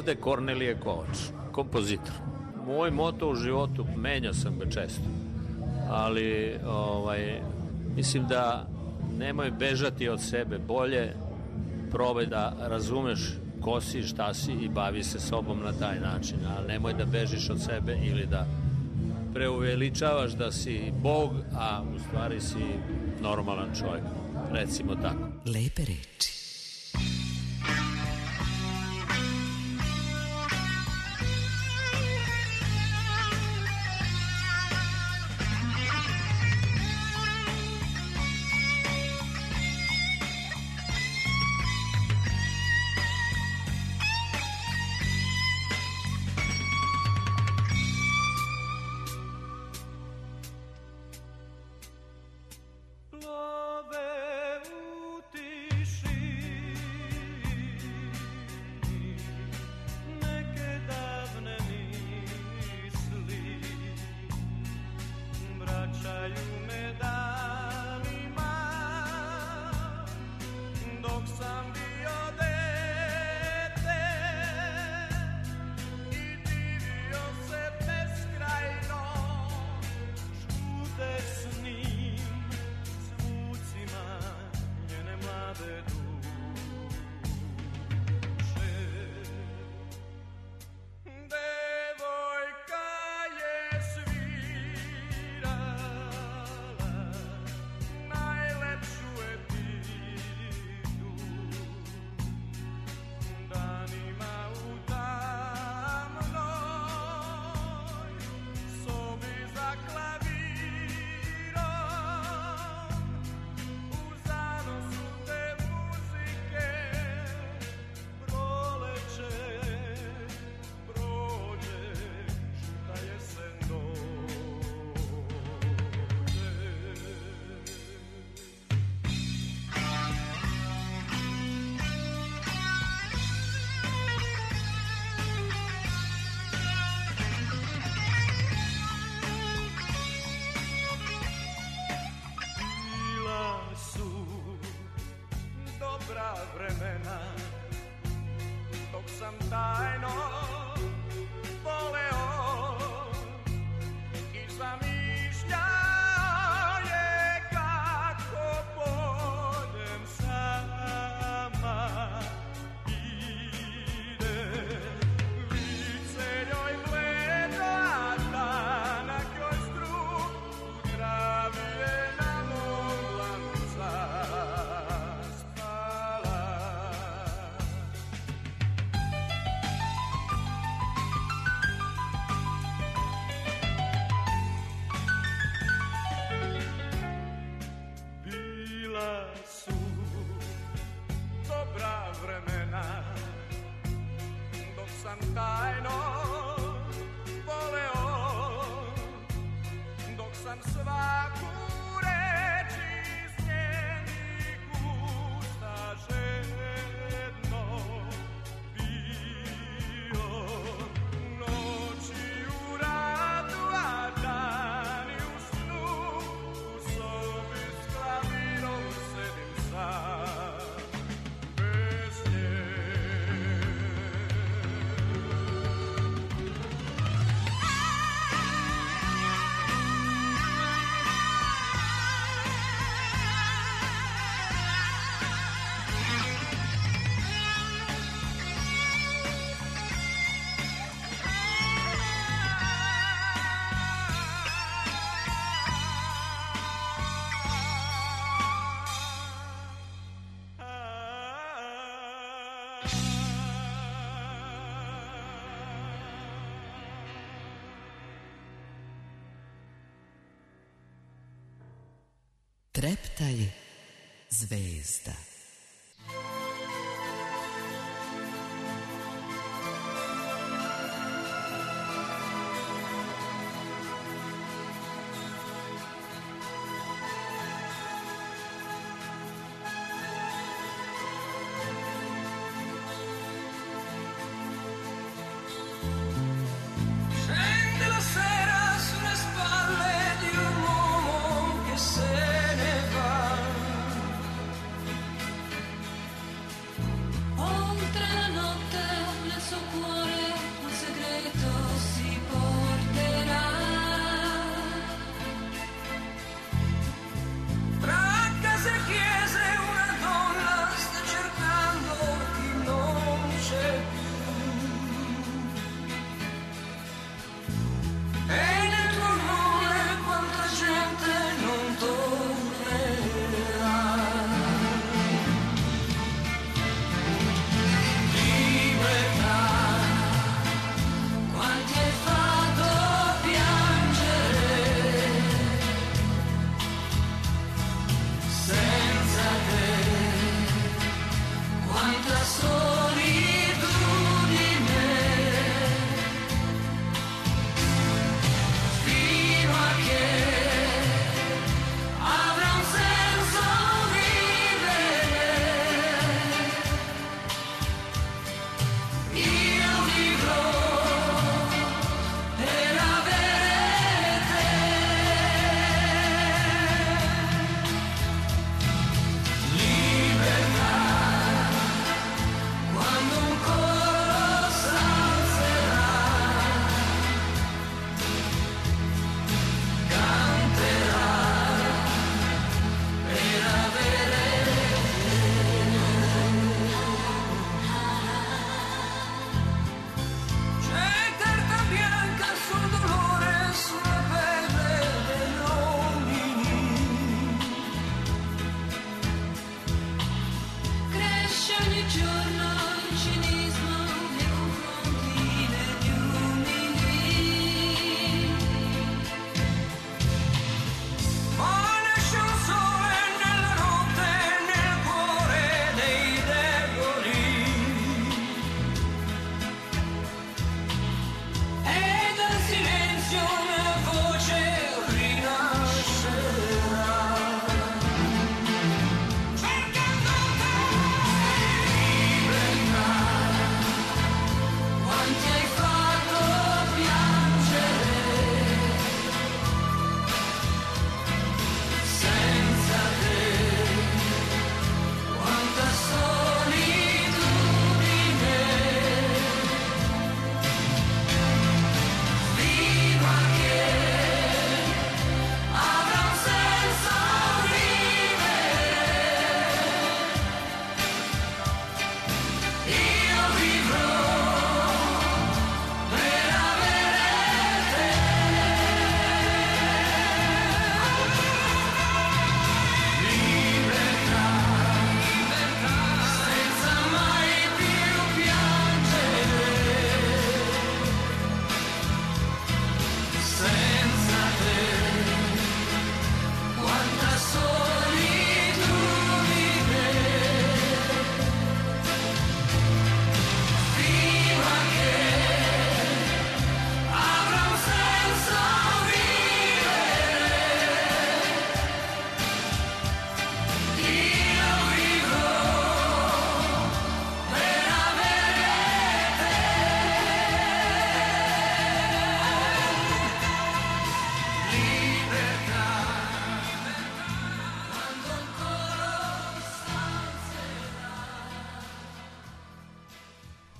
Ovde Kornelije Kovač, kompozitor. Moj moto u životu, menjao sam ga često, ali mislim da nemoj bežati od sebe, bolje probaj da razumeš ko si, šta si i bavi se sobom na taj način, ali nemoj da bežiš od sebe ili da preuveličavaš da si Bog, a u stvari si normalan čovjek, recimo tako. Lepe reči. Treptaj zvezda. Oltre la notte nel suo cuore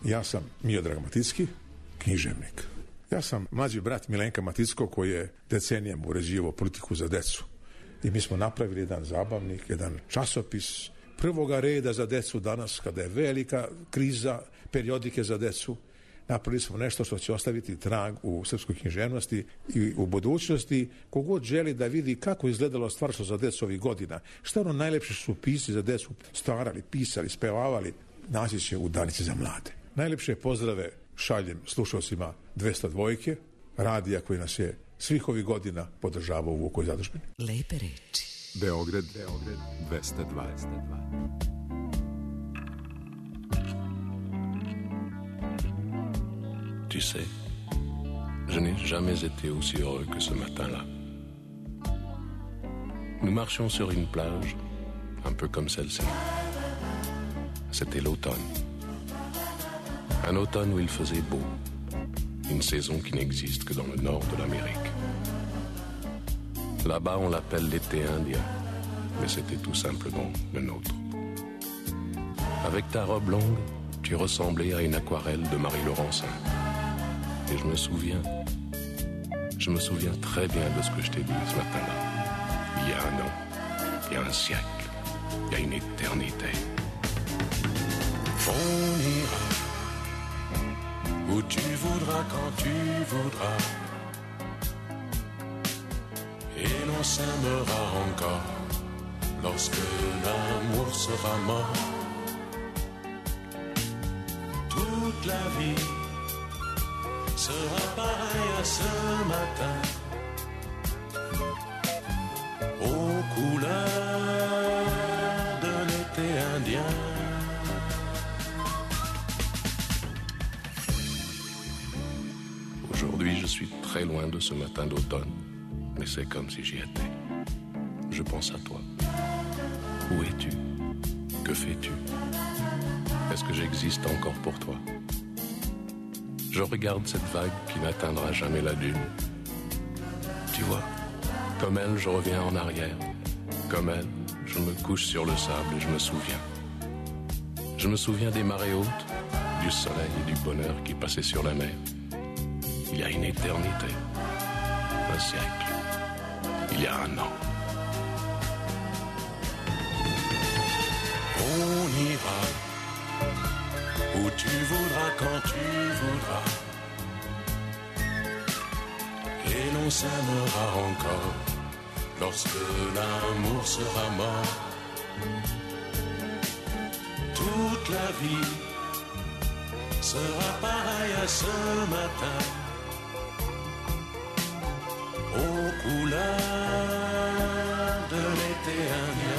Ja sam Miodrag Maticki, književnik. Ja sam mlađi brat Milenka Maticko koji je decenijama uređivao politiku za decu. I mi smo napravili jedan zabavnik, jedan časopis prvoga reda za decu danas, kada je velika kriza, periodike za decu. Napravili smo nešto što će ostaviti trag u srpskoj književnosti i u budućnosti. Kogod želi da vidi kako izgledalo stvarstvo za decu ovih godina, što ono najlepše su pisci za decu stvarali, pisali, spevavali, naći će u Danici za mlade. Najlepše pozdrave šaljem slušalcima 202 radija koji nas je svih ovih godina podržavao u ovoj zadužbini. Lepe reči. Beograd 202. Tu sais, je n'ai jamais été aussi heureux que ce matin-là. Nous marchions sur une plage, un peu comme celle-ci. C'était l'automne. Un automne où il faisait beau. Une saison qui n'existe que dans le nord de l'Amérique. Là-bas, on l'appelle l'été indien, mais c'était tout simplement le nôtre. Avec ta robe longue, tu ressemblais à une aquarelle de Marie Laurencin. Et je me souviens très bien de ce que je t'ai dit ce matin-là. Il y a un an, il y a un siècle, il y a une éternité. On ira où tu voudras, quand tu voudras. Et l'on s'aimera encore lorsque l'amour sera mort. Toute la vie sera pareil à ce matin, aux couleurs de l'été indien. Aujourd'hui, je suis très loin de ce matin d'automne, mais c'est comme si j'y étais. Je pense à toi. Où es-tu? Que fais-tu? Est-ce que j'existe encore pour toi? Je regarde cette vague qui n'atteindra jamais la dune. Tu vois, comme elle, je reviens en arrière. Comme elle, je me couche sur le sable et je me souviens. Je me souviens des marées hautes, du soleil et du bonheur qui passaient sur la mer. Il y a une éternité, un siècle, il y a un an. On ira où tu voudras, quand tu voudras. Et l'on s'aimera encore lorsque l'amour sera mort. Toute la vie sera pareille à ce matin, aux couleurs de l'été indien.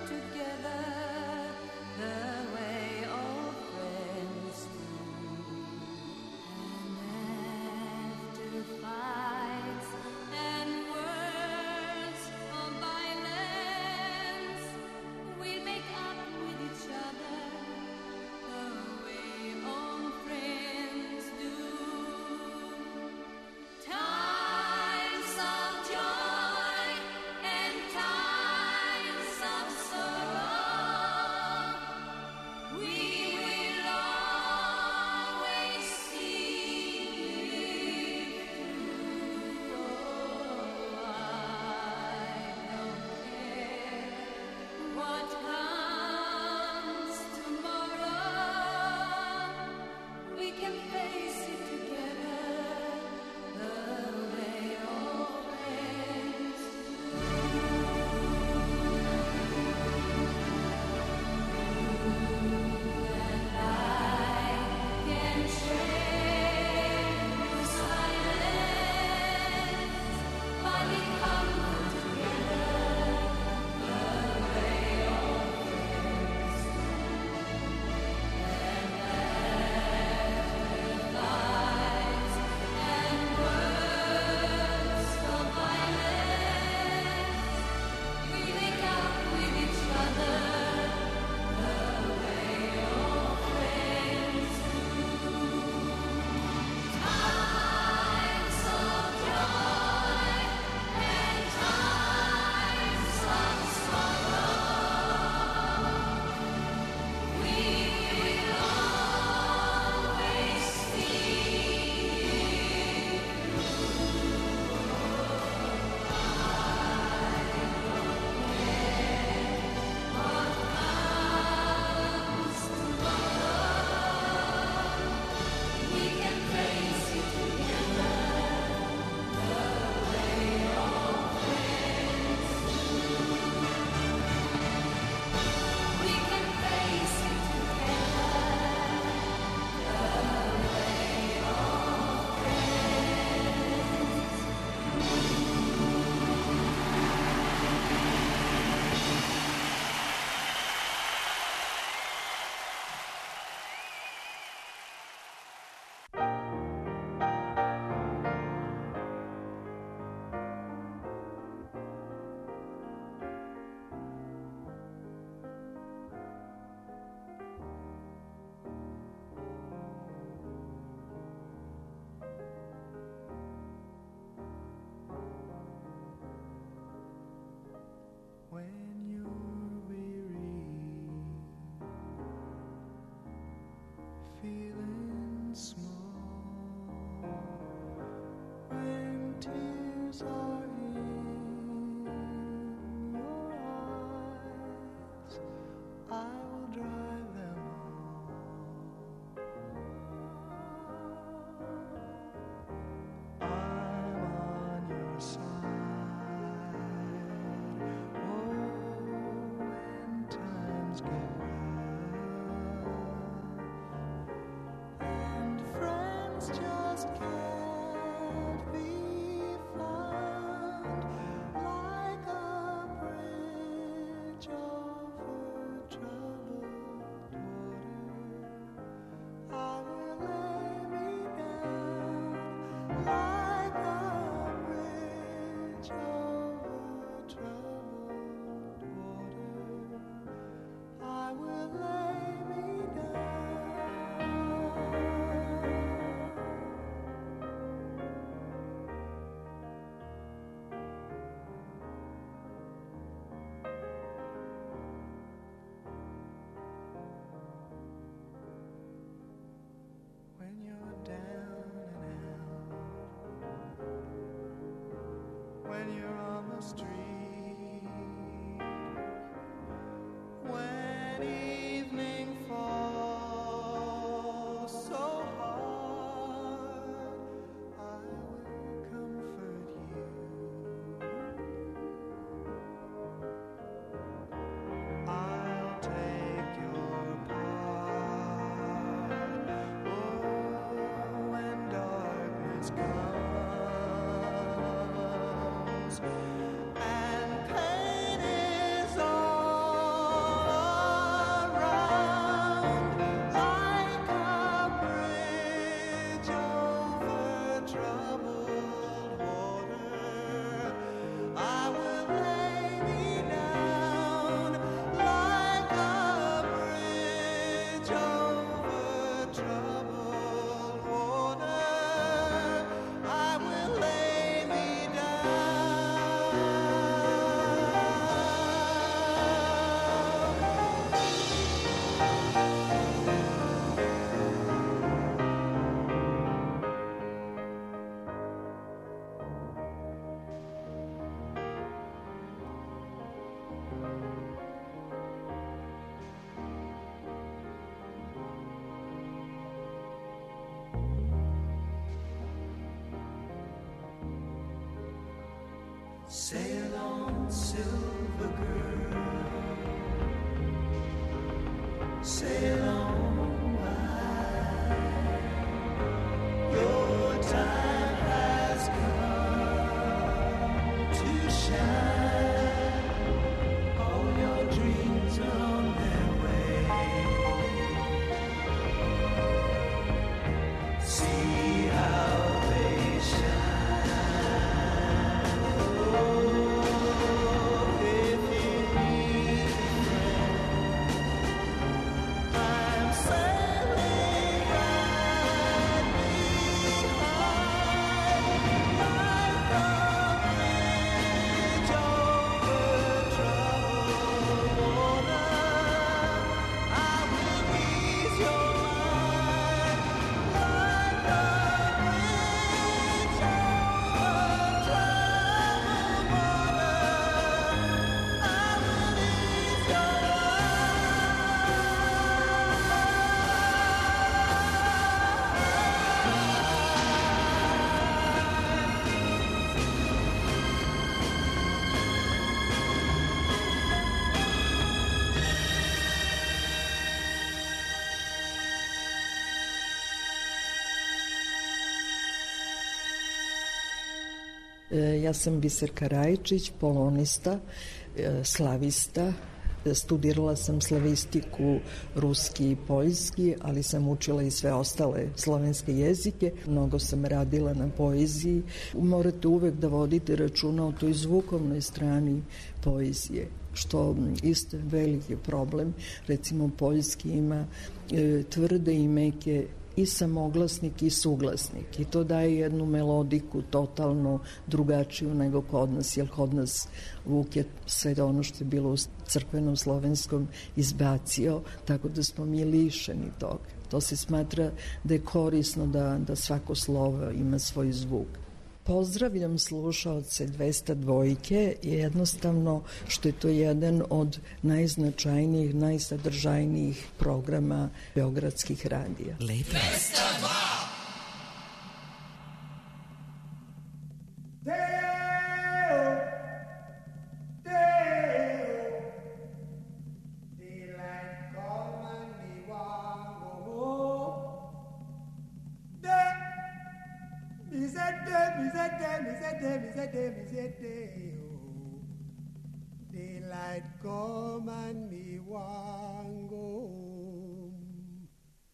And pain is all Sail on, silver girl, sail on by. Your time has come to shine. All your dreams are on their way. See how they shine. Oh, if you need a friend, I'm sailing right behind, like a bridge over troubled water. I will ease your mind, like a bridge over troubled water. I will ease your Ja sam Biserka Rajičić, polonista, slavista. Studirala sam slavistiku, ruski i poljski, ali sam učila i sve ostale slovenske jezike. Mnogo sam radila na poeziji. Morate uvek da vodite računa o toj zvukovnoj strani poezije, što isto je veliki problem. Recimo, poljski ima tvrde i meke i samoglasnik i suglasnik i to daje jednu melodiku totalno drugačiju nego kod nas, jer kod nas Vuk je sve ono što je bilo u crkvenom slovenskom izbacio, tako da smo mi lišeni toga. To se smatra da je korisno da svako slovo ima svoj zvuk. Pozdravljam slušaoce 202 i jednostavno što je to jedan od najznačajnijih, najsadržajnijih programa beogradskih radija. Lepo. 202 Daylight come and me want go home.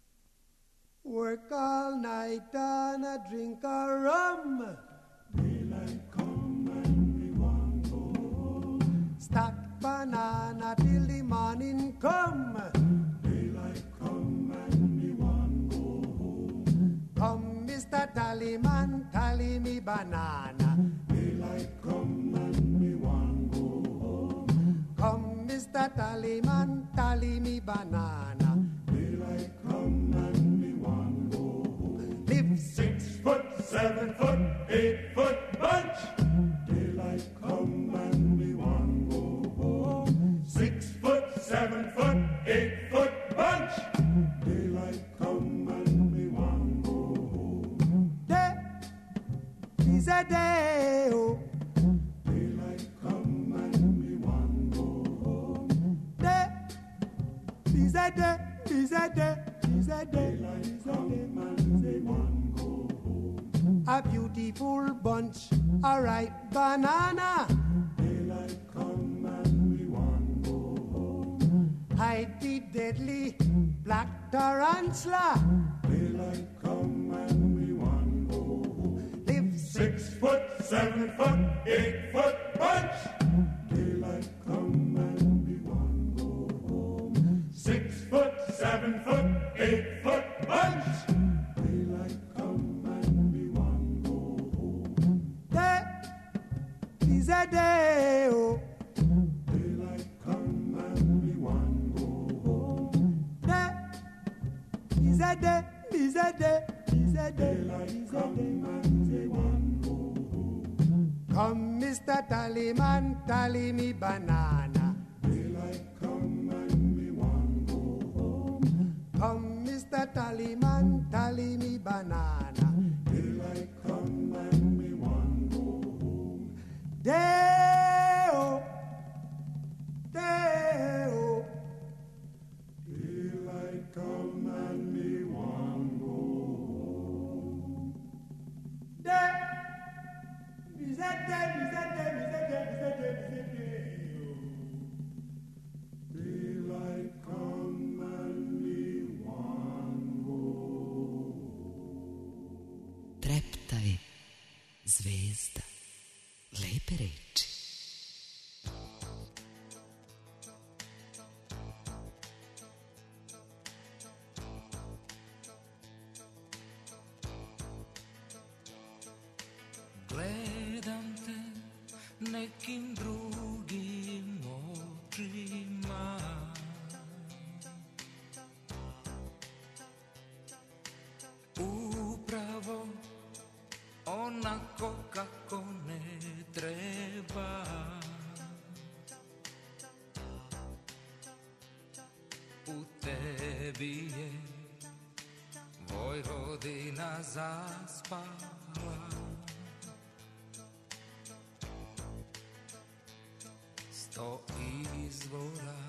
Work all night and a drink a rum. Daylight come and me want go home. Stack banana till the morning come. Daylight come and me want go home. Come, Mr. Tallyman, tally me banana. Daylight come and me want go home. Come, Mr. Tallyman, tally me banana. Daylight come and me want go home. Live 6 foot, 7 foot, 8 foot bunch. Daylight come and me want go home. 6 foot, 7 foot, 8 foot bunch. Daylight come and me want go home. Day is a day, oh. Daylight come and me want go home. Day is a day, is a day, is a day. Daylight come and me want go home. A beautiful bunch, a ripe banana. Daylight come and we want go home. Hide the deadly black tarantula. Daylight come and we want go home. Live 6 foot, 7 foot, 8 foot bunch. Daylight come and we want go home. 6 foot, 7 foot, 8 foot bunch. Daylight come and we want go home. Day is a day, oh. Daylight come and we want go home. Day is a day, is a day, is a day. Daylight come and we want go home. Come, Mr. Tallyman, tally me banana. Daylight come and we want go home. Come, Mr. Tallyman, tally me banana. Daylight come and we want go home. Day nekim drugim očima. Upravo onako kako ne treba. U tebi je Vojvodina zaspala. 100 izvora,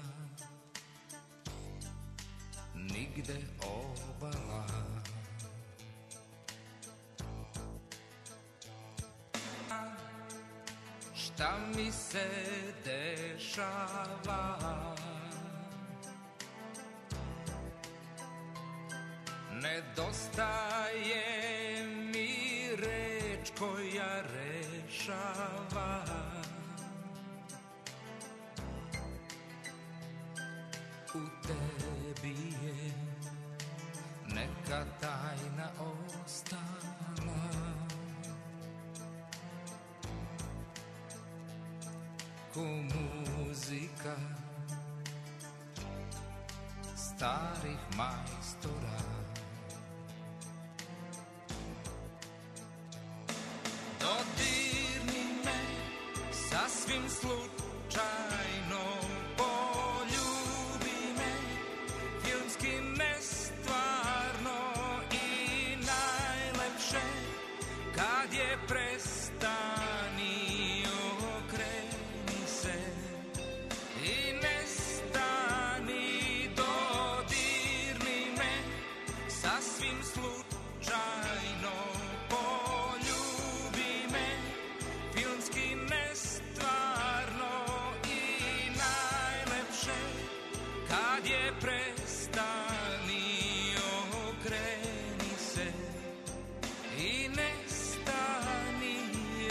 nigde obala. Šta mi se dešava? Nedostaje mi reč koja rešava. U tebi je neka tajna ostala. Ko muzika starih majstora. Dodirni me sasvim slučajno, poljubi me filmski nestvarno i najlepše kad je prestani, okreni se i nestani. Dodirni me sasvim slučajno, prestani, okreni se i nestani.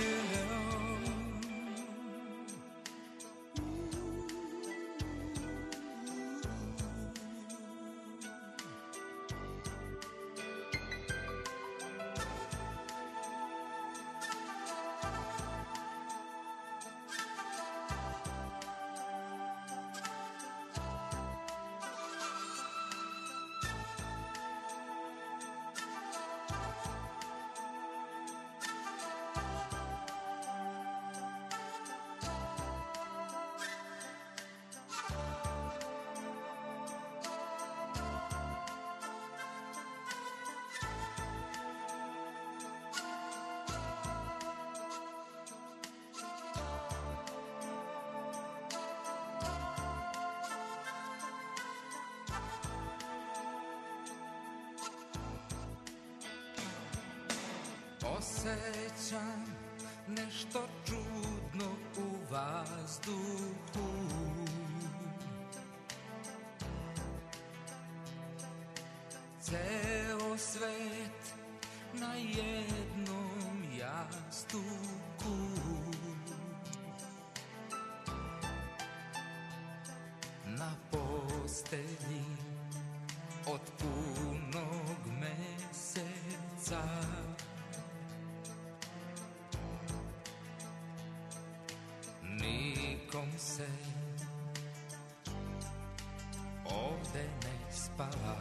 Osjećam nešto čudno u vazduhu. Ceo svet na jednom jastuku. Na postelji od punog meseca. Nikom se ovde ne spava.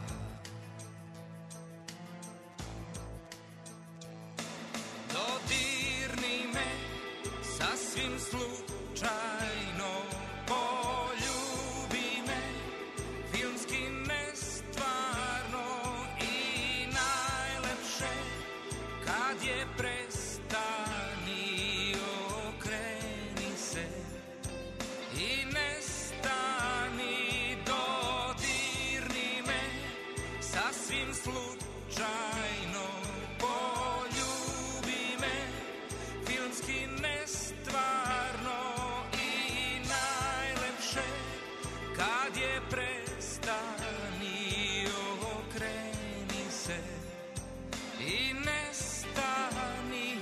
Dodirni me sasvim slučajno, poljubi me filmski nestvarno i najlepše kad je prestani, okreni se i nestani. Dodirni me sasvim slučajno, poljubi me filmski nestvarno i najlepše kad je prestani, okreni se i nestani.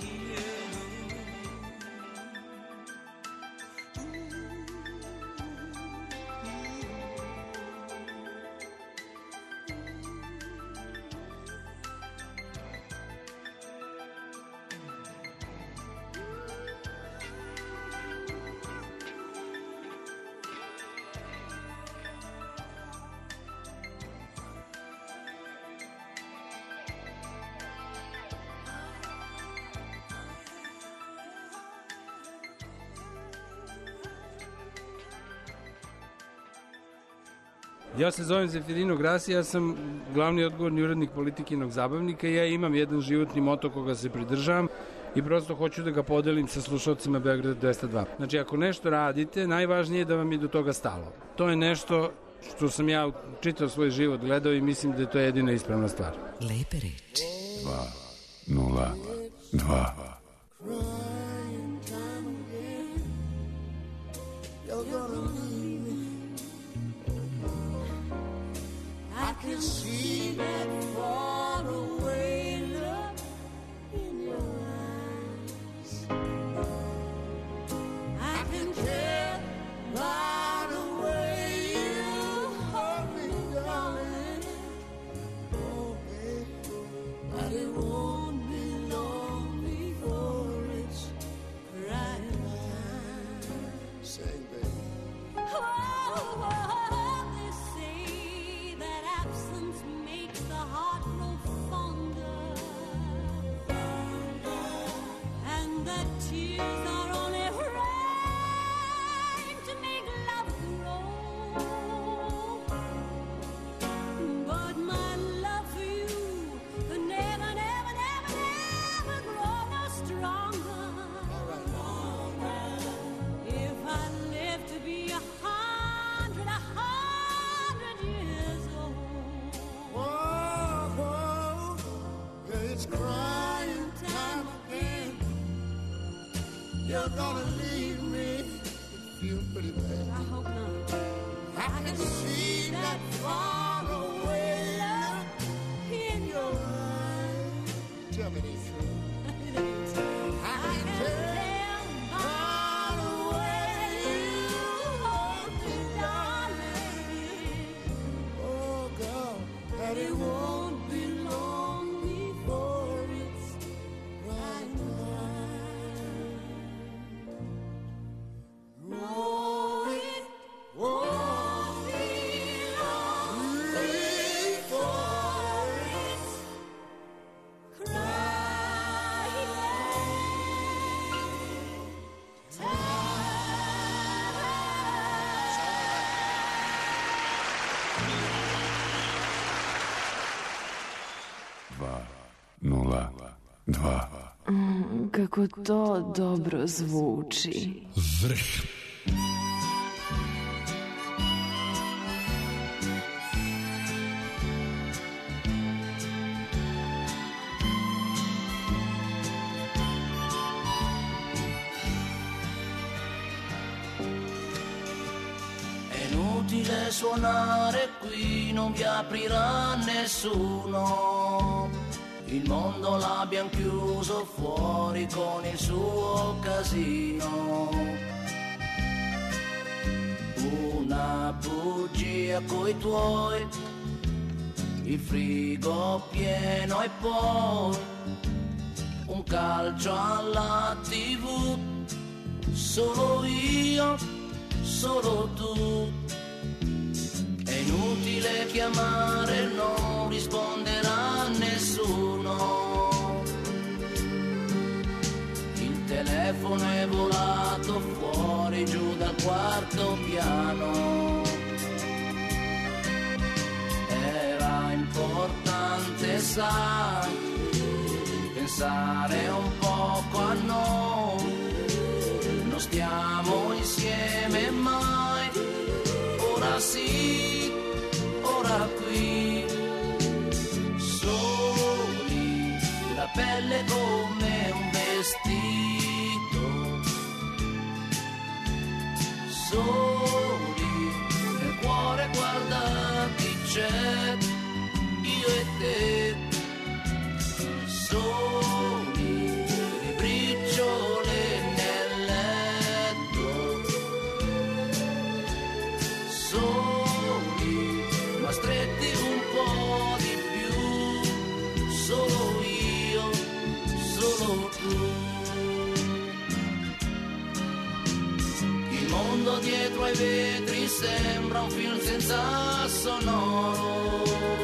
Ja se zovem Zefirino Grasi, ja sam glavni odgovorni urednik Politikinog zabavnika i ja imam jedan životni moto koga se pridržavam i prosto hoću da ga podelim sa slušalcima Beograda 202. Znači, ako nešto radite, najvažnije je da vam je do toga stalo. To je nešto što sam ja čitao svoj život gledao i mislim da je to jedina ispravna stvar. Lepe reči. 202. I can see that far away look in your eyes. I can tell right away you hold me, darling. Oh, baby, but it won't be long before it's crying time. Say, baby. Oh, they say that absence makes the heart grow fonder, and that tears are only rain to make love grow. But my love for you could never, never, never, never grow no stronger. If I live to be 100 years old. Whoa, it's crying time again. You're gonna leave me. It feels pretty bad. I hope not. I can see that far away look in your eyes. Tell me the truth. I can tell by the way you hold me, darling. Oh, girl, that it won't be long before it's right time. Oh, it won't be long before it's crying time. 202. Kako to dobro zvuči. Vrh. È inutile suonare qui, non vi aprirà nessuno. Il mondo l'abbiamo chiuso fuori con il suo casino. Una bugia coi tuoi, il frigo pieno e poi un calcio alla TV. Solo io, solo tu. È inutile chiamare, non risponderà nessuno. Il telefono è volato fuori giù dal quarto piano. Era importante, sai, pensare un poco a noi. Non stiamo insieme mai, ora sì, ora qui. Soli, la pelle come un vestito. Soli, nel cuore guarda chi c'è, io e te. Soli, le briciole nel letto. Soli, ma stretti un po' di più. Solo io, solo tu. Il mondo dietro ai vetri sembra un film senza sonoro.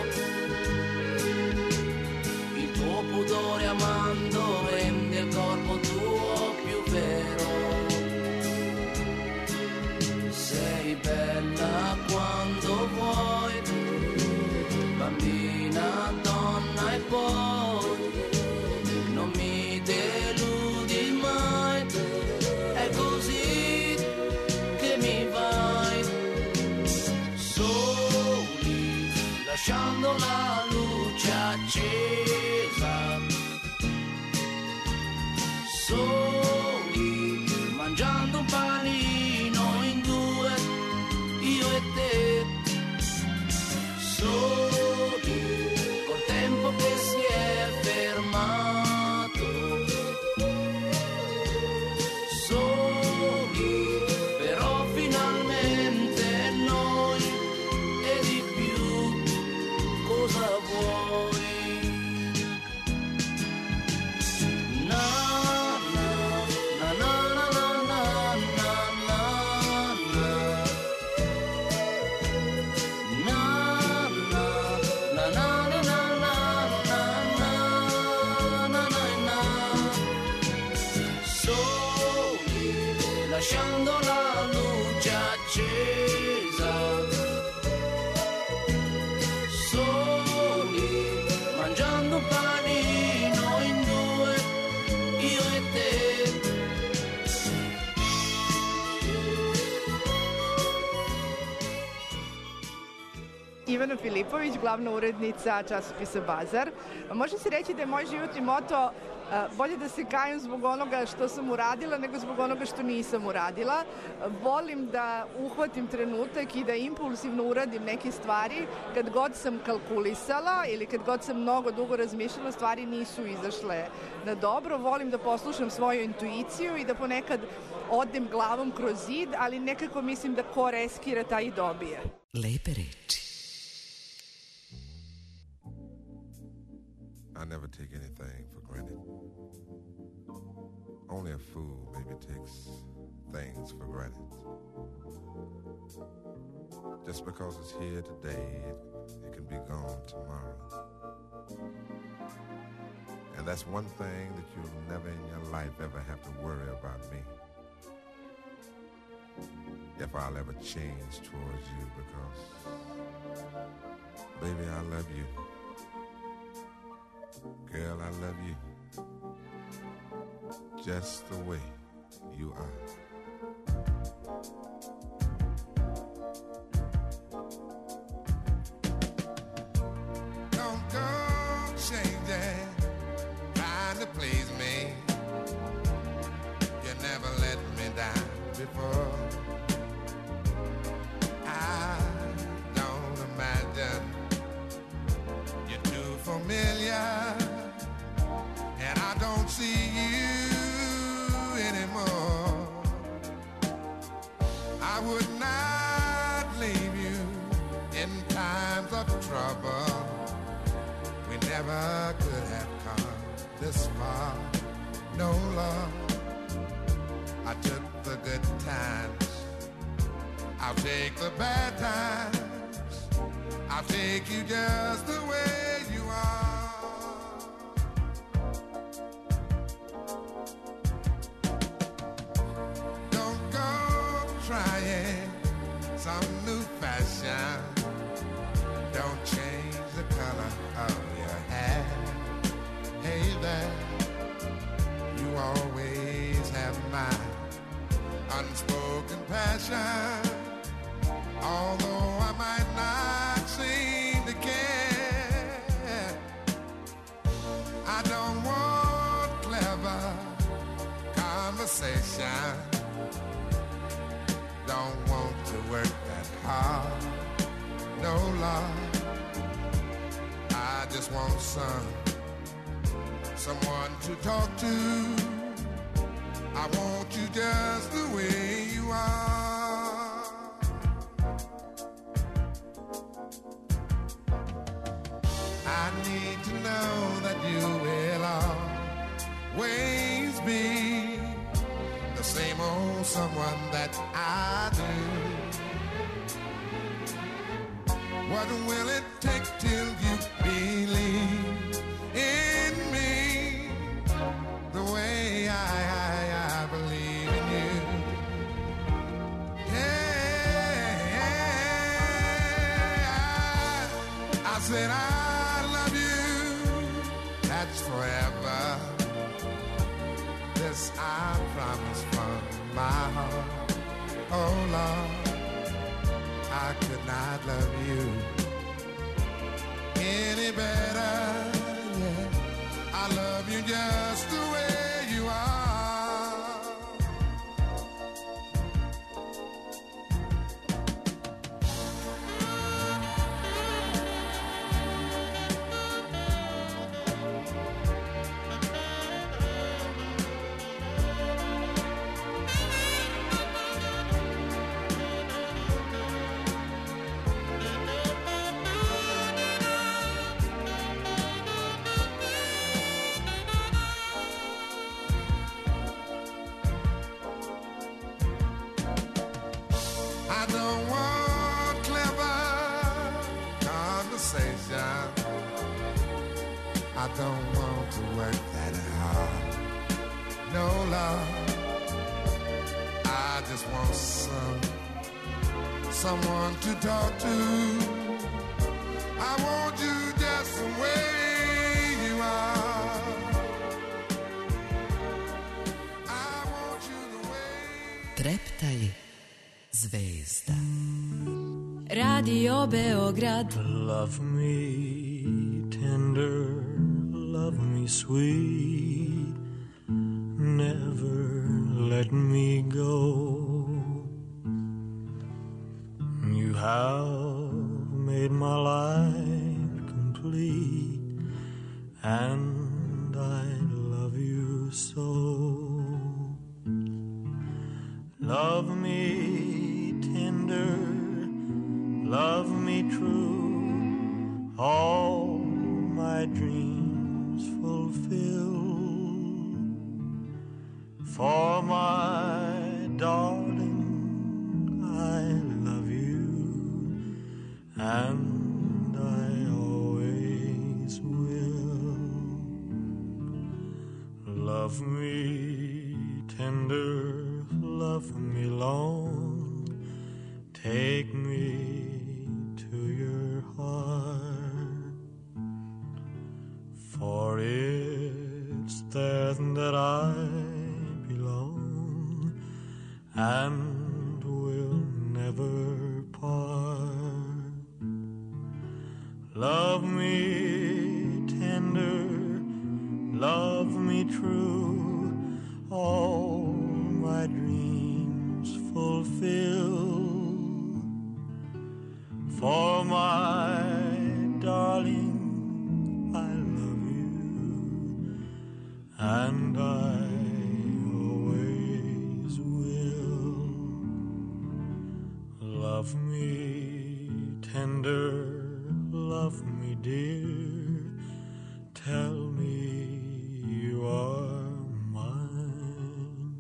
Il tuo pudore amando rende il corpo tuo più vero. Sei bella quando vuoi, Ivana Filipović, glavna urednica časopisa Bazar. Može se reći da je moj životni moto bolje da se kajem zbog onoga što sam uradila nego zbog onoga što nisam uradila. Volim da uhvatim trenutak i da impulsivno uradim neke stvari. Kad god sam kalkulisala ili kad god sam mnogo dugo razmišljala, stvari nisu izašle na dobro. Volim da poslušam svoju intuiciju i da ponekad odem glavom kroz zid, ali nekako mislim da ko reskira, taj i dobije. Lepe reči. I never take anything for granted. Only a fool maybe takes things for granted. Just because it's here today, it can be gone tomorrow. And that's one thing that you'll never in your life ever have to worry about me. If I'll ever change towards you, because, baby, I love you. Girl, I love you just the way you are. Don't go changing, trying to please me. You never let me down before. I don't imagine you're too familiar, and I don't see you anymore. I would not leave you in times of trouble. We never could have come this far. No love, I took the good times, I'll take the bad times, I'll take you just the way you are. Don't go trying some new fashion. Don't change the color of your hair. Hey there, you always have my unspoken passion. Although I might not seem to care, I don't want clever conversation. Don't want to work that hard. No love, I just want someone to talk to. I want you just the way you are. I need to know that you will always be the same old someone that I do. What will it take till you believe in me the way I believe in you? Yeah, I said I love you, that's forever. This I promise from my heart. Oh Lord, I could not love you any better. Yeah, I love you just the way you are. I don't want clever conversation. I don't want to work that hard. No love, I just want someone to talk to. I want you just the way you are. I want you the way. Treptaj zvezda. Radio Beograd. Love me tender, love me sweet, never let me go. You have made my life complete, and I love you so. Love me tender, love me true, all my dreams fulfill. For my darling, I love you, and I always will. Love me tender, love me long, take me to your heart, for it's there that I belong and will never part. Love me tender, love me true, all my dreams fulfill. For my darling, I love you, and I always will. Love me tender, love me dear, tell me you are mine.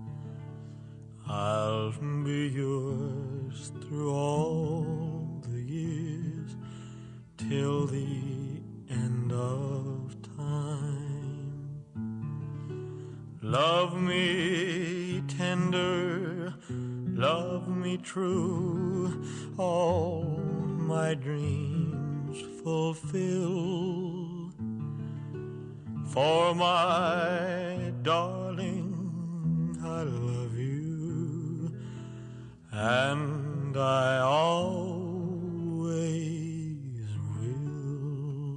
I'll be yours through all the years, till the end of time. Love me tender, love me true, all my dreams fulfill. For my darling, I love you, and I always will.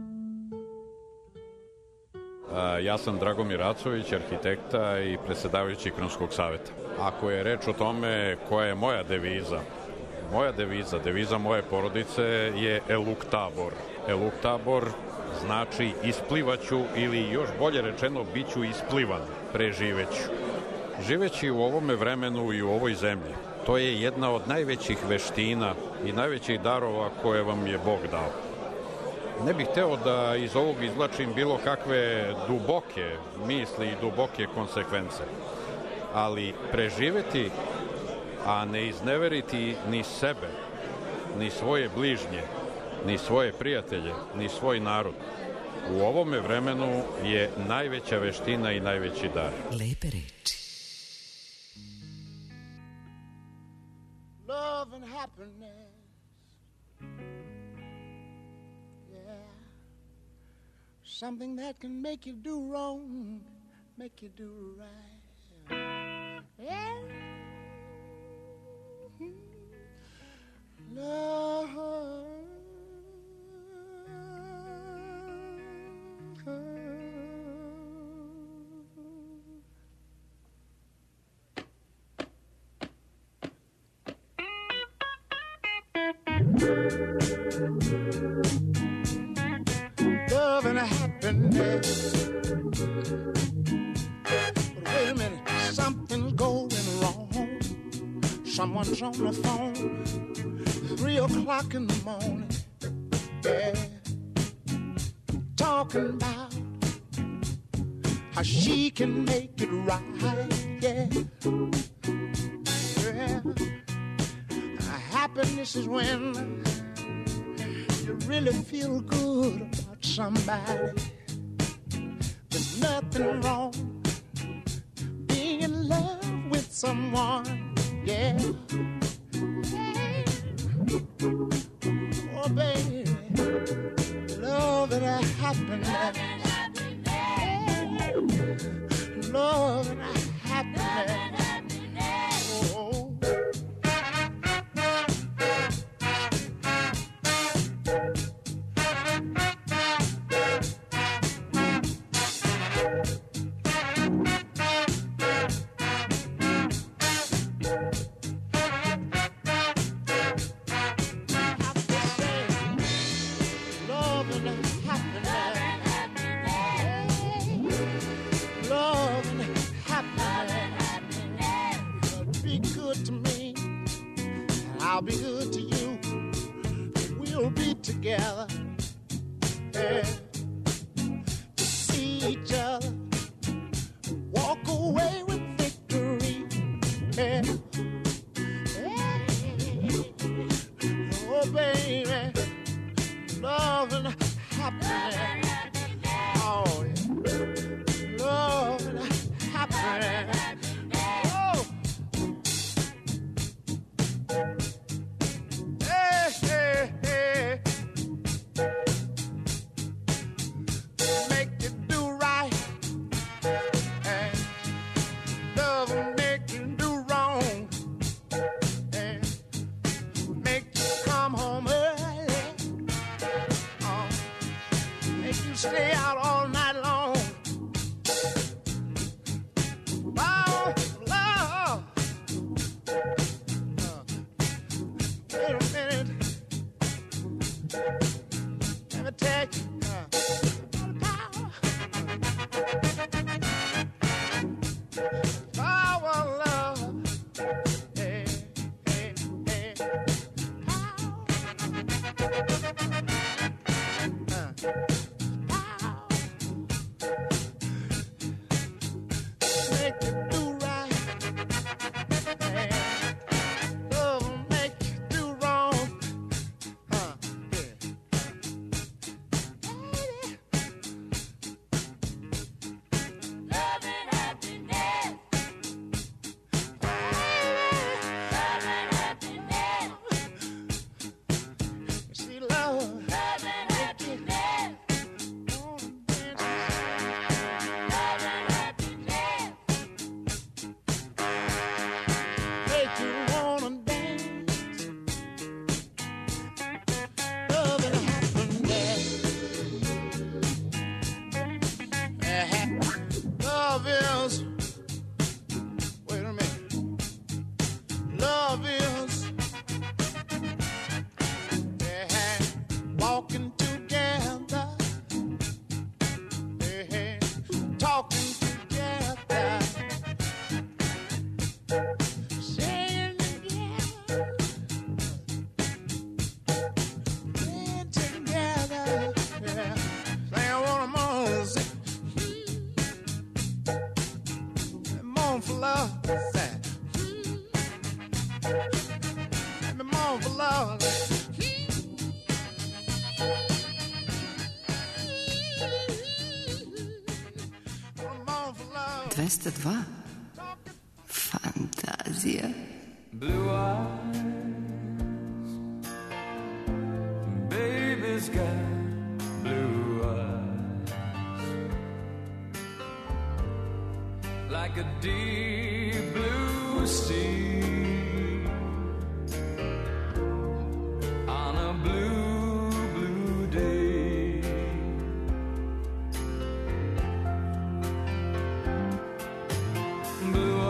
Ja sam Dragomir Racović, arhitekta i predsedavajući Krunskog saveta. Ako je reč o tome koja je moja deviza, deviza moje porodice je eluktabor. Eluktabor znači isplivaću ili još bolje rečeno biću isplivan, preživeću. Živeći u ovome vremenu i u ovoj zemlji, to je jedna od najvećih veština i najvećih darova koje vam je Bog dao. Ne bih hteo da iz ovog izvlačim bilo kakve duboke misli i duboke konsekvence, ali preživeti, a ne izneveriti ni sebe, ni svoje bližnje, ni svoje prijatelje, ni svoj narod, u ovome vremenu je najveća veština i najveći dar. Lepe reči. Love and happiness, yeah, something that can make you do wrong, make you do right, yeah. Love. Love and happiness. But wait a minute, something's going wrong. Someone's on the phone, 3 o'clock in the morning, yeah, talking about how she can make it right, yeah, yeah. Happiness is when you really feel good about somebody. There's nothing wrong being in love with someone, yeah. Oh, baby, love and happiness. Love and happiness. Oh. I'll be good to you. We'll be together. Yeah. To see each other. Walk away with victory. Yeah. Oh, baby, love and happiness. Oh, yeah. Love and happiness. Oh. Hey, hey, hey. Make it do right. And love will make you do wrong. And make you come home early. Make you stay out all night long. Oh, love. Wait a minute. Let me tell you. Power, love. Hey, hey, hey. Make you do right. Love will make you do wrong. Love and happiness. Love and happiness. See, love. Love and happiness. Love and happiness. Make you wanna dance. Love and happiness. Love is. Wait a minute. Love is. Walking together. Talking together. Saying together. Being together. Yeah. Say I want 'em all. Moan for love. Say. Let me moan for love. 202. Fantazija. Blue eyes, baby's got blue eyes, like a deep blue sea on a blue, blue day. Blue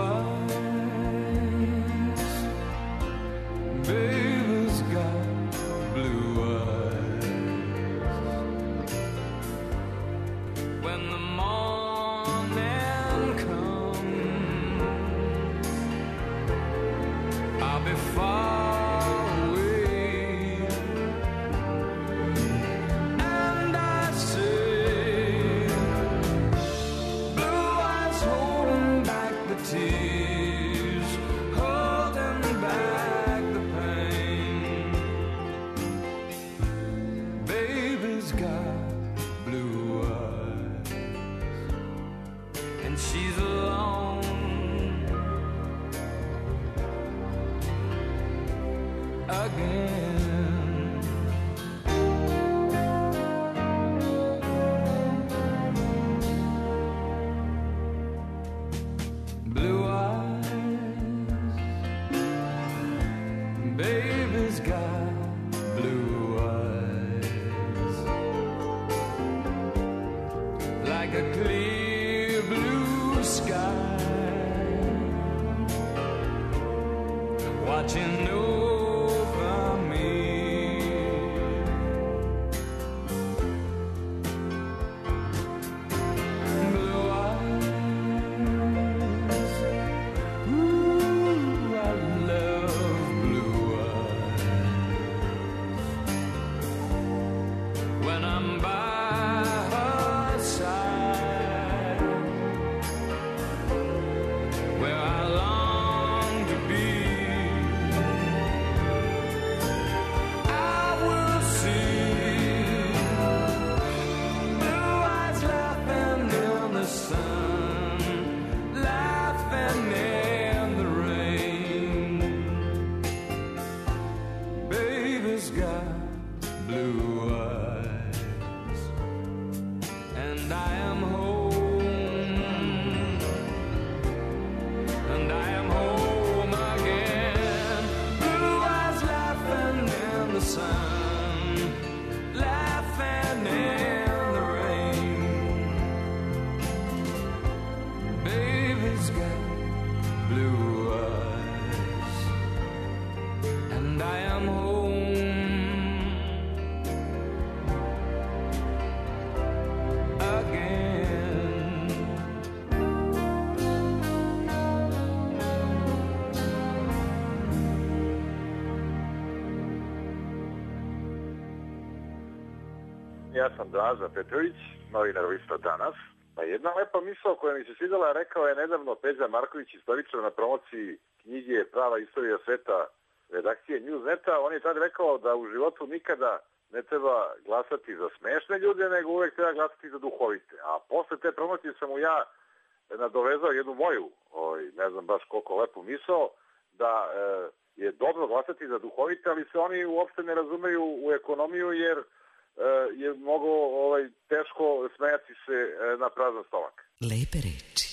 eyes, baby's got blue eyes. When the morning comes, I'll be far away, and I say, blue eyes holding back the tears, holding back the pain. Baby's got blue eyes, and she's alone again. Blue eyes, baby's got blue eyes, like a clear blue sky, watching over me. Baby's got blue eyes, and I am home, and I am home again. Blue eyes laughing in the sun, laughing in the rain. Baby's got blue eyes, and I am home again. Ja sam Draža Petrović, novinar lista Danas. Pa jedna lepa misao koja mi se svidela, rekao je nedavno Peđa Marković, istoričar na promociji knjige Prava istorija sveta redakcije Newsneta. On je tad rekao da u životu nikada ne treba glasati za smešne ljude, nego uvek treba glasati za duhovite. A posle te promocije sam mu ja nadovezao jednu moju, ne znam baš koliko lepu misao, da je dobro glasati za duhovite, ali se oni uopšte ne razumeju u ekonomiju, jer je mnogo teško smejati se na prazan stomak. Lepe reči.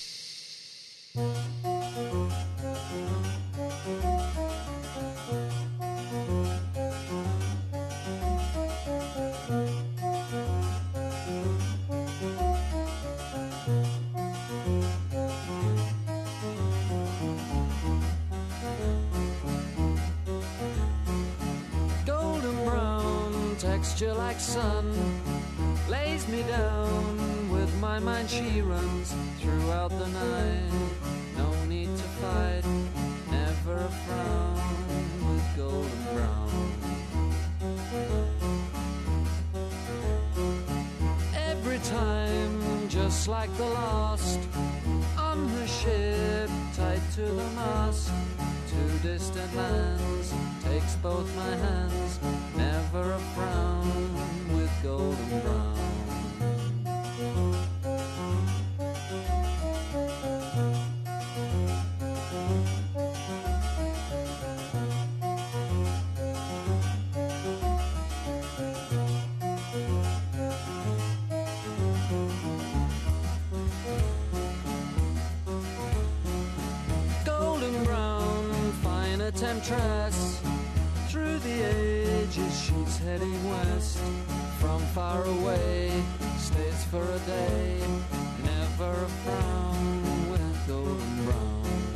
Texture like sun lays me down. With my mind she runs throughout the night. No need to fight, never a frown. With golden brown, every time just like the last. On her ship tied to the mast, to distant lands takes both my hands. Never a frown with golden brown. Golden brown, fine temptress. Through the ages she's heading west. From far away, stays for a day. Never a frown with golden brown.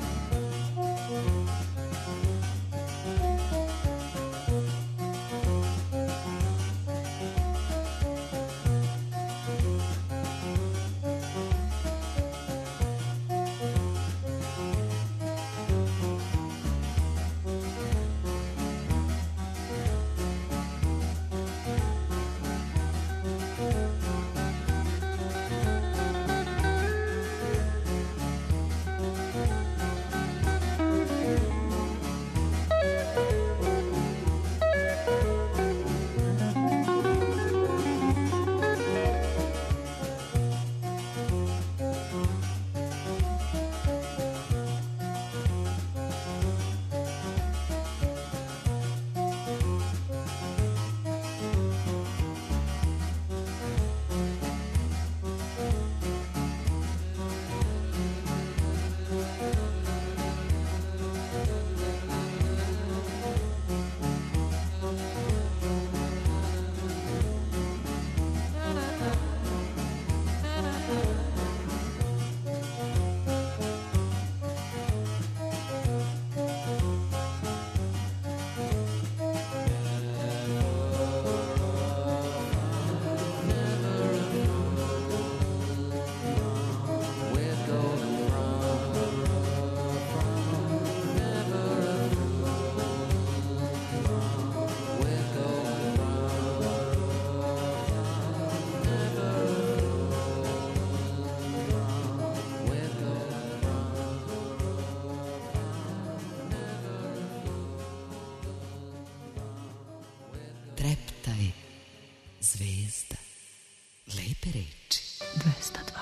Treptaj zvezda. Lepe reči. 202.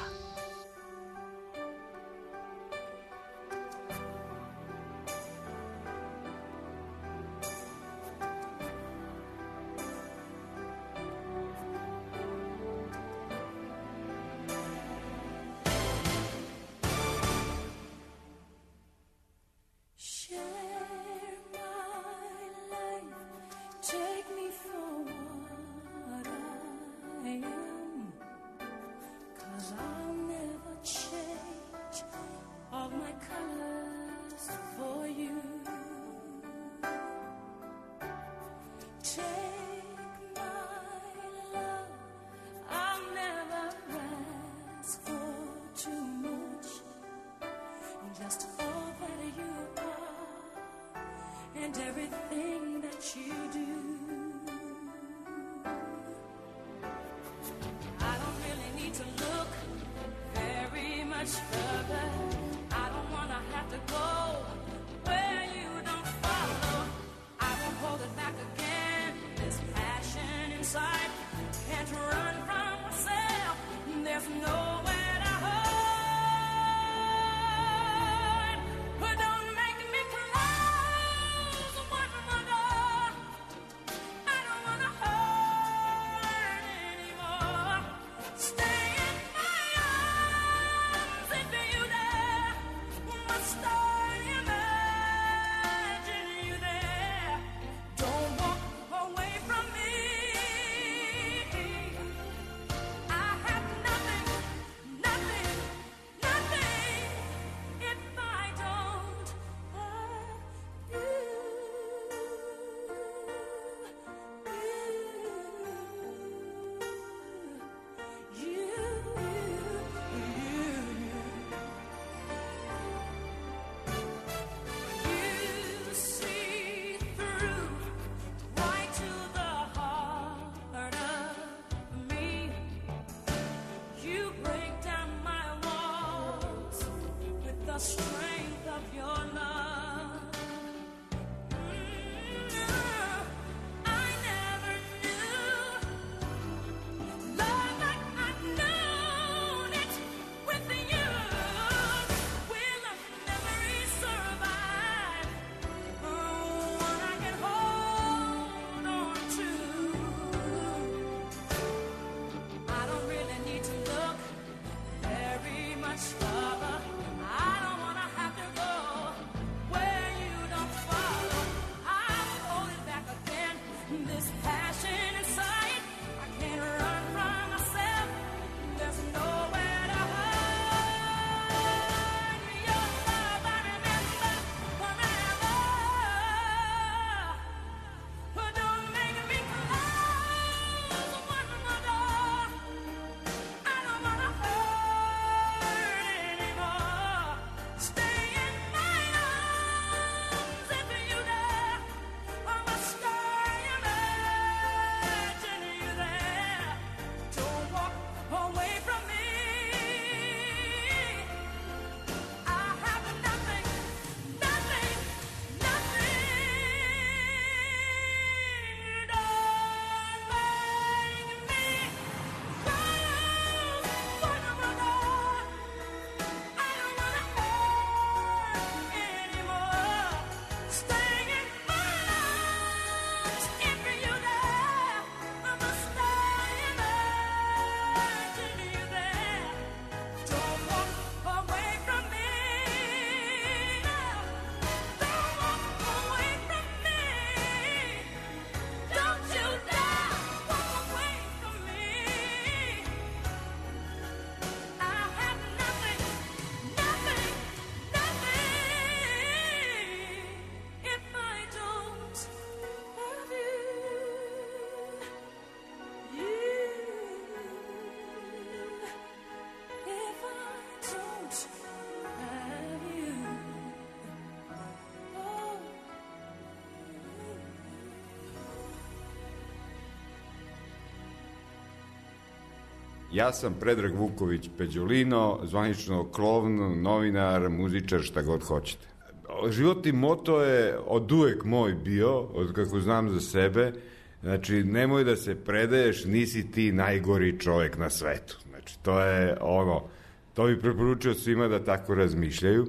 Ja sam Predrag Vuković Peđolino, zvanično klovn, novinar, muzičar, šta god hoćete. Životni moto je od uvek moj bio, od kako znam za sebe, znači nemoj da se predaješ, nisi ti najgori čovek na svetu. Znači to je ono, to bi preporučio svima da tako razmišljaju.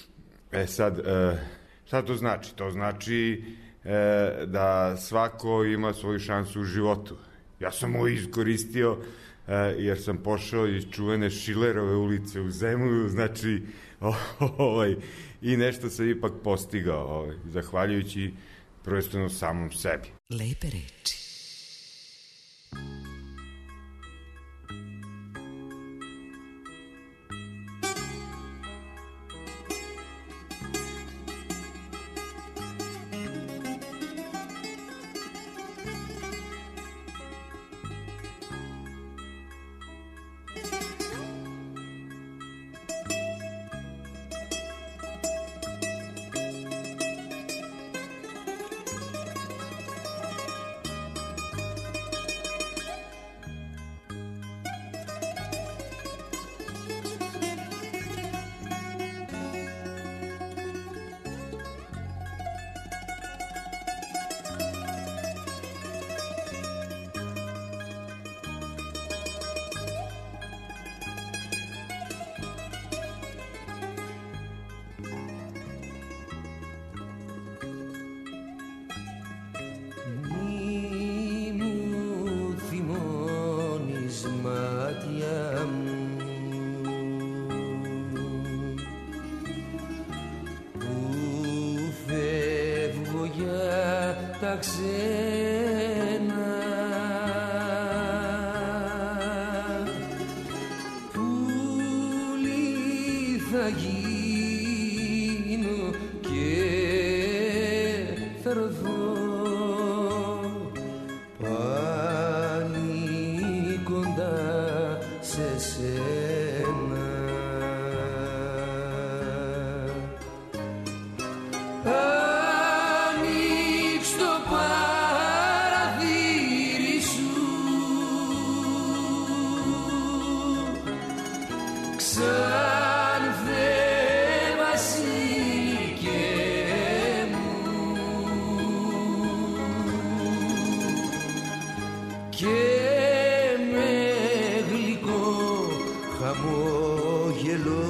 Sad, šta to znači? To znači da svako ima svoju šansu u životu. Ja sam ovo iskoristio jer sam pošao iz čuvene Šilerove ulice u Zemlju, znači i nešto sam ipak postigao, zahvaljujući prvenstveno samom sebi. Lepe reči. για ξένα. Πουλί θα γίνω και θα έρθω πάλι κοντά σε σένα. Ανοίξ το παραθύρι σου, ξανθέ βασίλικε μου, και με γλυκό χαμόγελο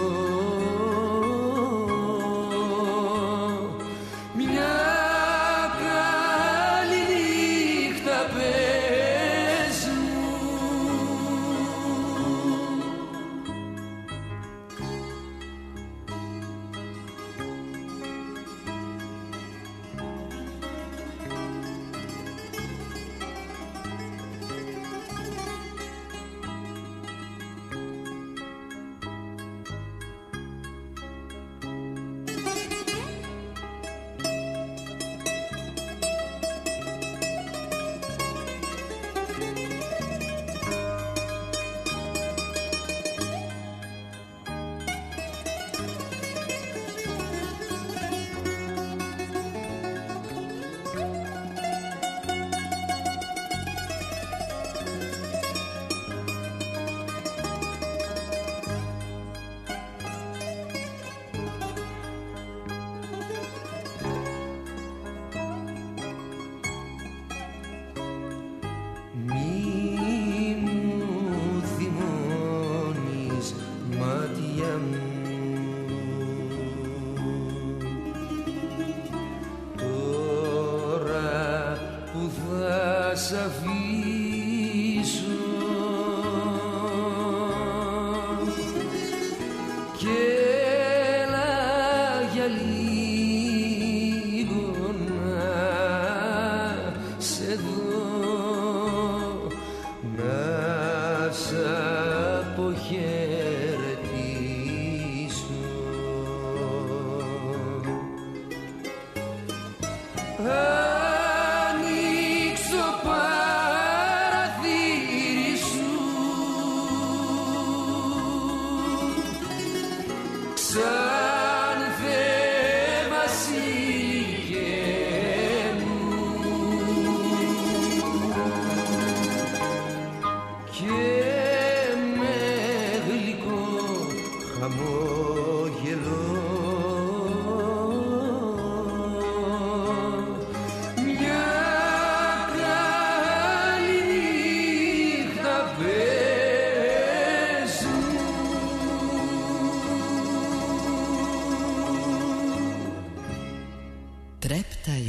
Treptaj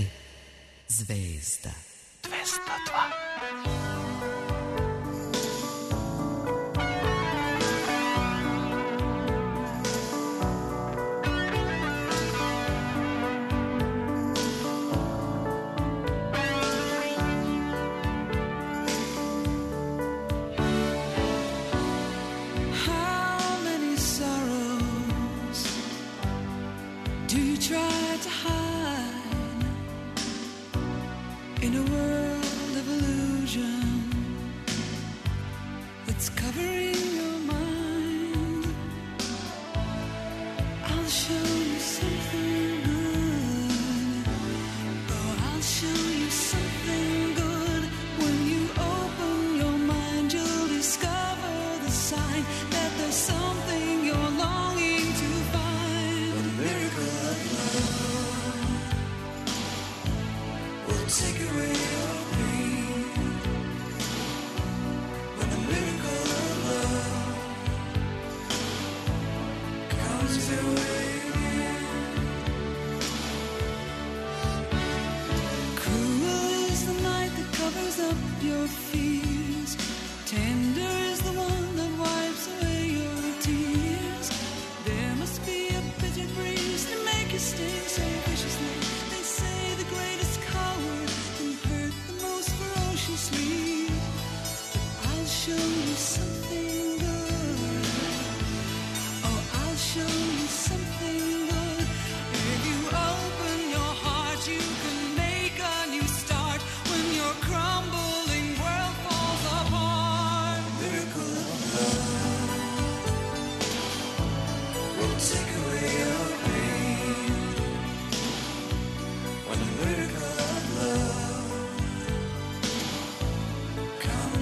zvezda. 202. Away.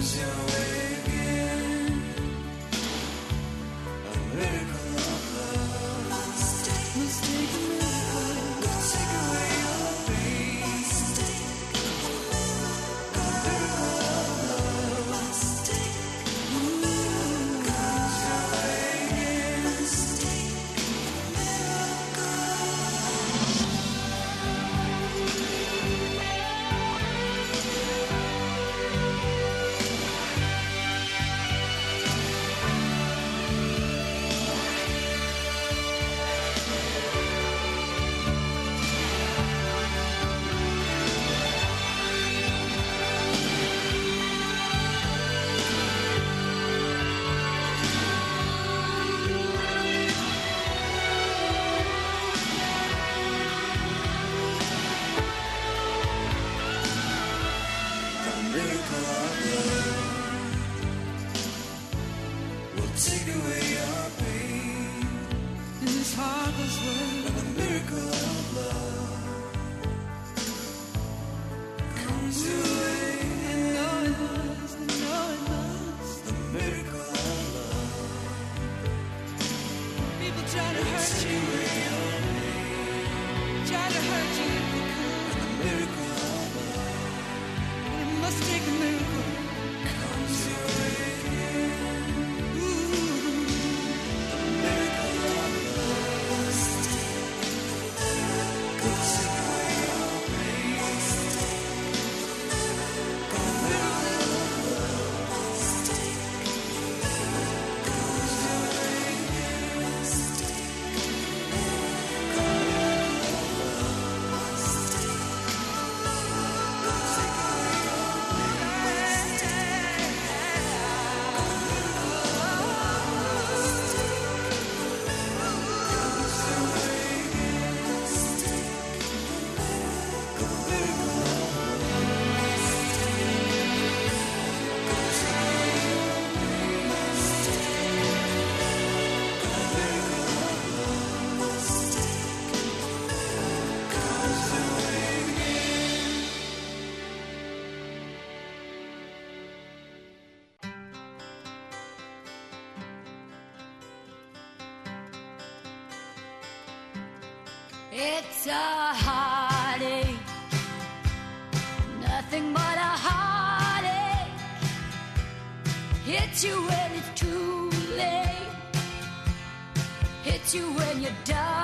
It's a heartache, nothing but a heartache. Hits you when it's too late, hits you when you're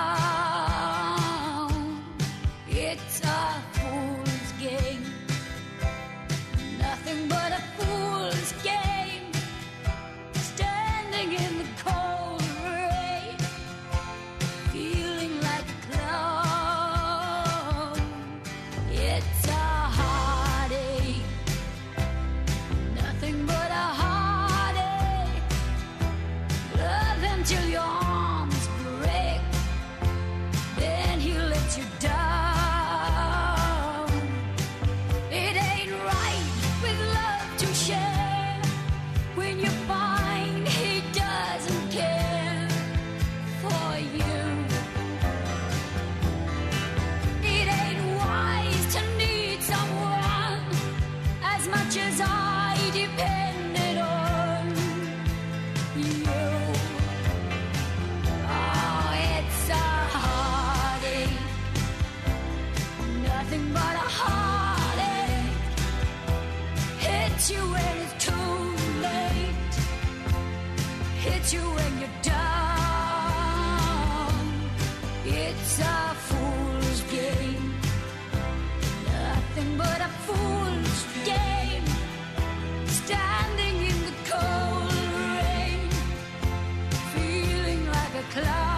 down. It's a fool's game, nothing but a fool's game. Standing in the cold rain, feeling like a clown. It's a heartache, nothing but a heartache. Love until your arms break, then he lets you down. It ain't right with love to share when you find he doesn't care for you. It ain't wise to need someone as much as I depended on you. Oh, it's a heartache, nothing but a heartache. Hits you when it's too late, hits you when you're down. It's a fool's game, nothing but a fool's game. Standing in the cold rain, feeling like a clown.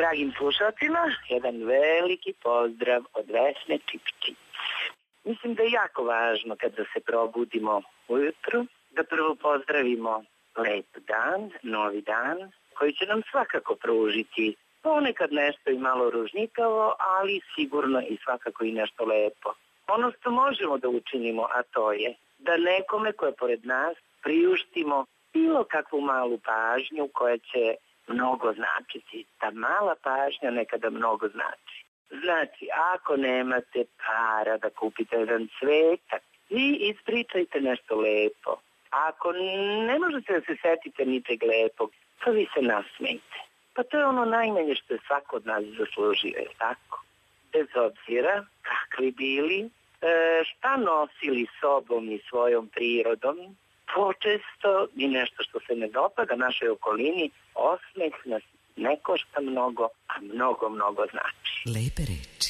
Dragim slušalcima, jedan veliki pozdrav od Vesne Čipčić. Mislim da je jako važno kada se probudimo ujutru, da prvo pozdravimo lep dan, novi dan, koji će nam svakako pružiti ponekad nešto i malo ružnikavo, ali sigurno i svakako i nešto lepo. Ono što možemo da učinimo, a to je da nekome ko je pored nas priuštimo bilo kakvu malu pažnju koja će mnogo značiti. Ta mala pažnja nekada mnogo znači. Znači, ako nemate para da kupite jedan cvetak, vi ispričajte nešto lepo. Ako ne možete da se setite ničeg lepog, pa vi se nasmejte. Pa to je ono najmanje što je svako od nas zaslužio, je tako? Bez obzira kakvi bili, šta nosili sobom i svojom prirodom, počesto i nešto što se ne dopada našoj okolini, osmeh nas ne košta mnogo, a mnogo, mnogo znači. Lepe reči.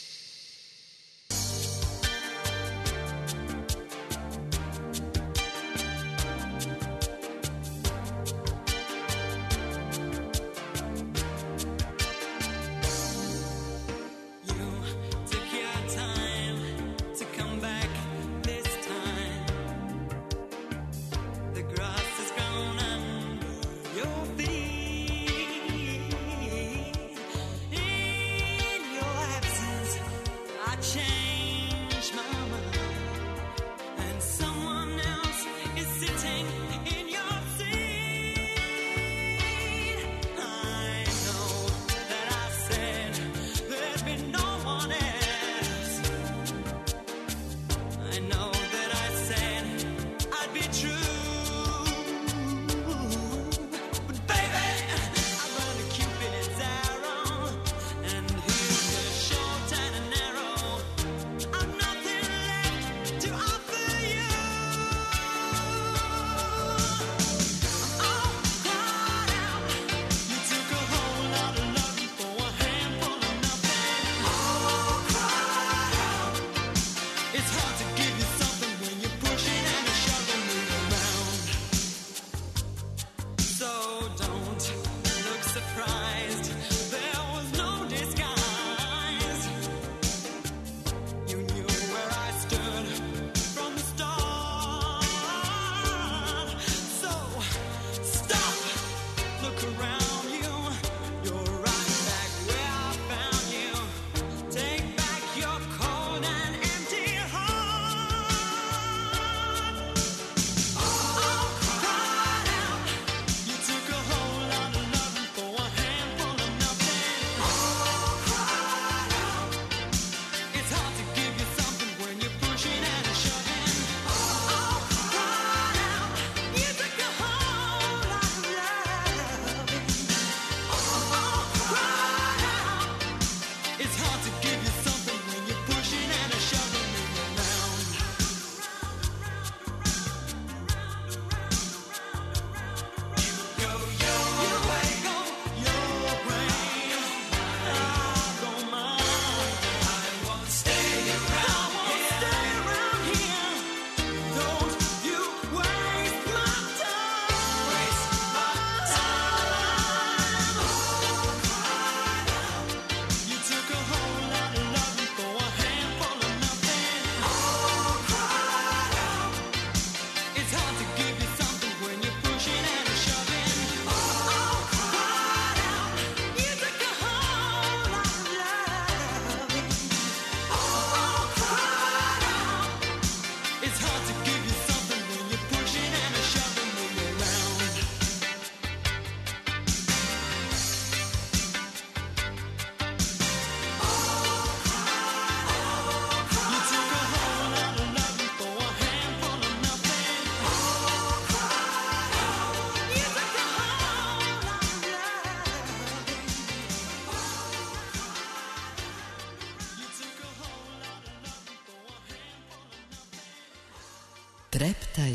Treptaj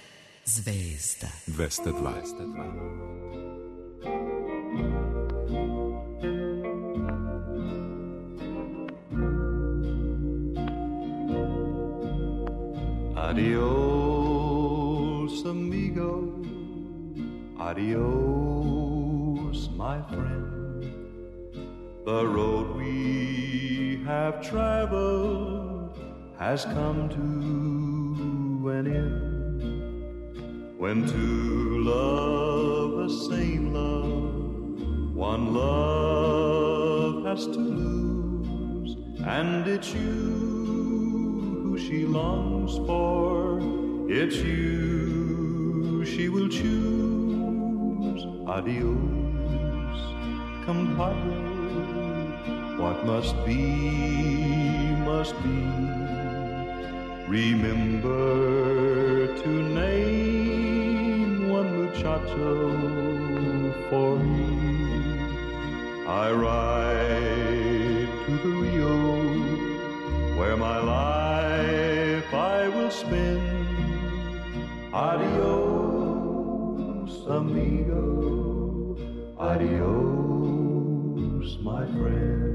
zvezda 202. Adios, amigo. Adios, my friend. The road we have traveled has come to an end. When two love the same love, one love has to lose, and it's you who she longs for, it's you she will choose. Adios, compadre, what must be, must be. Remember to name one muchacho for me. I ride to the Rio, where my life I will spend. Adios, amigo, adios, my friend.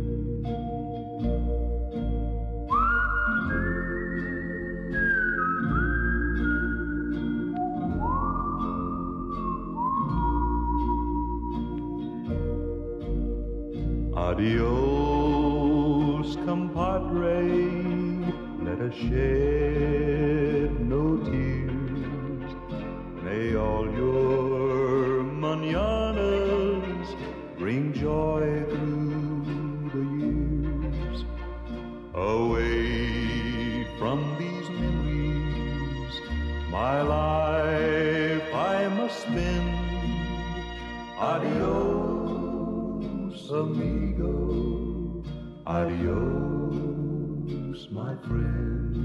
Adios, compadre, let us shed no tears. May all your mañanas bring joy through the years. Away from these memories, my life I must spend. Adios, amigo, adios, my friend.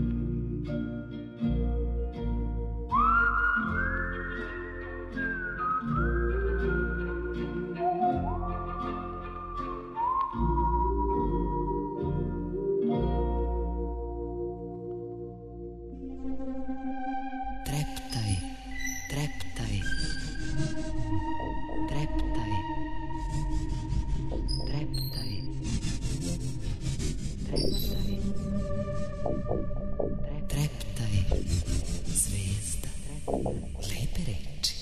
Treptaj, treptaj, treptaj, treptaj, treptaj, treptaj, zvezda, lepe reči.